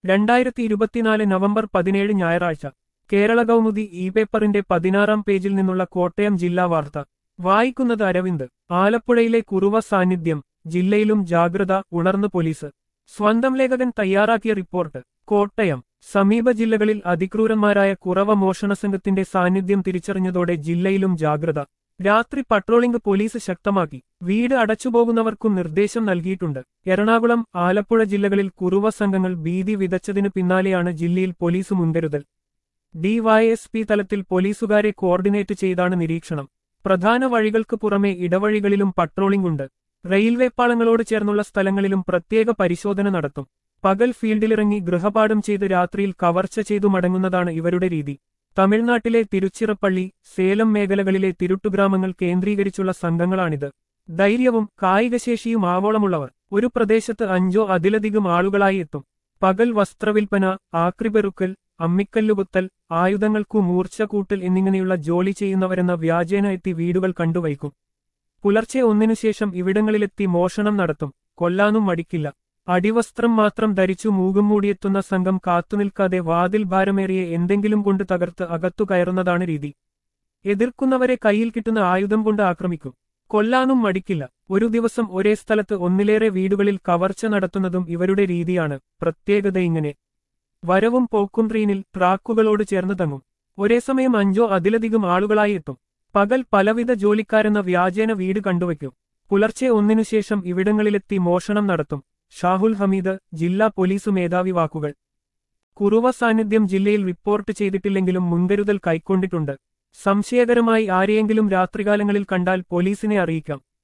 2024 November 17 ഞായറാഴ്ച കേരള കൗമുദി പേപ്പറിന്റെ 16-ാം പേജിൽ നിന്നുള്ള കോട്ടയം ജില്ലാ വാർത്ത വായിക്കുന്നത് അരവിന്ദ്. ആലപ്പുഴയിലെ കുറുവ സാന്നിധ്യം, ജില്ലയിലും ജാഗ്രത, ഉണർന്ന് പോലീസ്. സ്വന്തം ലേഖകൻ തയ്യാറാക്കിയ റിപ്പോർട്ട്. കോട്ടയം. സമീപ ജില്ലകളിൽ അതിക്രൂരന്മാരായ കുറവ മോഷണസംഘത്തിന്റെ സാന്നിധ്യം തിരിച്ചറിഞ്ഞതോടെ ജില്ലയിലും ജാഗ്രത. രാത്രി പട്രോളിംഗ് പോലീസ് ശക്തമാക്കി. വീട് അടച്ചുപോകുന്നവർക്കും നിർദ്ദേശം നൽകിയിട്ടുണ്ട്. എറണാകുളം, ആലപ്പുഴ ജില്ലകളിൽ കുറുവ സംഘങ്ങൾ ഭീതി വിതച്ചതിനു പിന്നാലെയാണ് ജില്ലയിൽ പോലീസ് മുൻകരുതൽ. ഡിവൈഎസ്പി തലത്തിൽ പോലീസുകാരെ കോർഡിനേറ്റ് ചെയ്താണ് നിരീക്ഷണം. പ്രധാന വഴികൾക്ക് പുറമെ ഇടവഴികളിലും പട്രോളിംഗ് ഉണ്ട്. റെയിൽവേ പാളങ്ങളോട് ചേർന്നുള്ള സ്ഥലങ്ങളിലും പ്രത്യേക പരിശോധന നടത്തും. പകൽ ഫീൽഡിലിറങ്ങി ഗൃഹപാഠം ചെയ്ത് രാത്രിയിൽ കവർച്ച ചെയ്തു മടങ്ങുന്നതാണ് ഇവരുടെ രീതി. തമിഴ്നാട്ടിലെ തിരുച്ചിറപ്പള്ളി, സേലം മേഖലകളിലെ തിരുട്ടുഗ്രാമങ്ങൾ കേന്ദ്രീകരിച്ചുള്ള സംഘങ്ങളാണിത്. ധൈര്യവും കായികശേഷിയും ആവോളമുള്ളവർ. ഒരു പ്രദേശത്ത് 5 അതിലധികം ആളുകളായി എത്തും. പകൽ വസ്ത്രവിൽപ്പന, ആക്രിപെറുക്കൽ, അമ്മിക്കല്ലുകുത്തൽ, ആയുധങ്ങൾക്കു മൂർച്ച കൂട്ടൽ എന്നിങ്ങനെയുള്ള ജോലി ചെയ്യുന്നവരെന്ന വ്യാജേന എത്തി വീടുകൾ കണ്ടുവയ്ക്കും. പുലർച്ചെ 1-നുശേഷം ഇവിടങ്ങളിലെത്തി മോഷണം നടത്തും. കൊല്ലാനും മടിക്കില്ല. അടിവസ്ത്രം മാത്രം ധരിച്ചു മൂകും മൂടിയെത്തുന്ന സംഘം കാത്തുനിൽക്കാതെ വാതിൽ ഭാരമേറിയ എന്തെങ്കിലും കൊണ്ട് തകർത്ത് അകത്തു കയറുന്നതാണ് രീതി. എതിർക്കുന്നവരെ കയ്യിൽ കിട്ടുന്ന ആയുധം കൊണ്ട് ആക്രമിക്കും. കൊല്ലാനും മടിക്കില്ല. ഒരു ദിവസം ഒരേ സ്ഥലത്ത് ഒന്നിലേറെ വീടുകളിൽ കവർച്ച നടത്തുന്നതും ഇവരുടെ രീതിയാണ്. പ്രത്യേകത ഇങ്ങനെ: വരവും പോക്കും ട്രെയിനിൽ ട്രാക്കുകളോട് ചേർന്ന് തങ്ങും. ഒരേ സമയം 5 അതിലധികം ആളുകളായി എത്തും. പകൽ പലവിധ ജോലിക്കാരെന്ന വ്യാജേന വീട് കണ്ടുവയ്ക്കും. പുലർച്ചെ 1-നുശേഷം ഇവിടങ്ങളിലെത്തി മോഷണം നടത്തും. ഷാഹുൽ ഹമീദ്, ജില്ലാ പോലീസ് മേധാവി. വാക്കുകൾ. കുറുവ സാന്നിധ്യം ജില്ലയിൽ റിപ്പോർട്ട് ചെയ്തിട്ടില്ലെങ്കിലും മുൻകരുതൽ കൈക്കൊണ്ടിട്ടുണ്ട്. സംശയകരമായി ആരെയെങ്കിലും രാത്രികാലങ്ങളിൽ കണ്ടാൽ പോലീസിനെ അറിയിക്കാം.